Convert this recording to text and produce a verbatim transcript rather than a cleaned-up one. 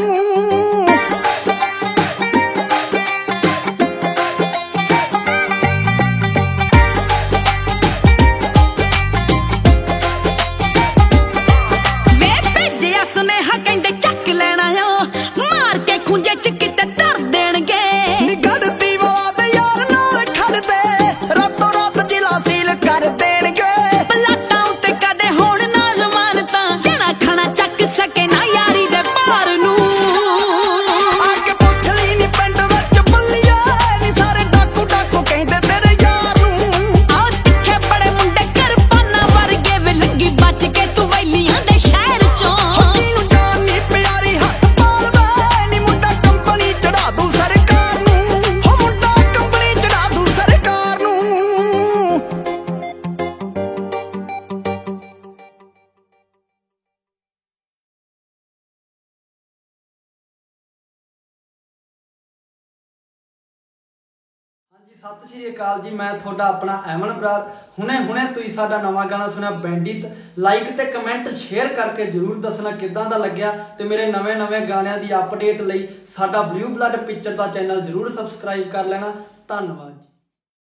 सत श्री अकाल जी, मैं थोड़ा अपना अमन बरार। हुणे हुणे तुसीं साडा नवां गाना सुनिया बैंडित। लाइक ते कमेंट शेयर करके जरूर दसना किदां दा लग्या ते मेरे नवे नवे गाणियां दी अपडेट लई साडा ब्लू ब्लड पिक्चर दा चैनल जरूर सबसक्राइब कर लेना। धन्नवाद जी।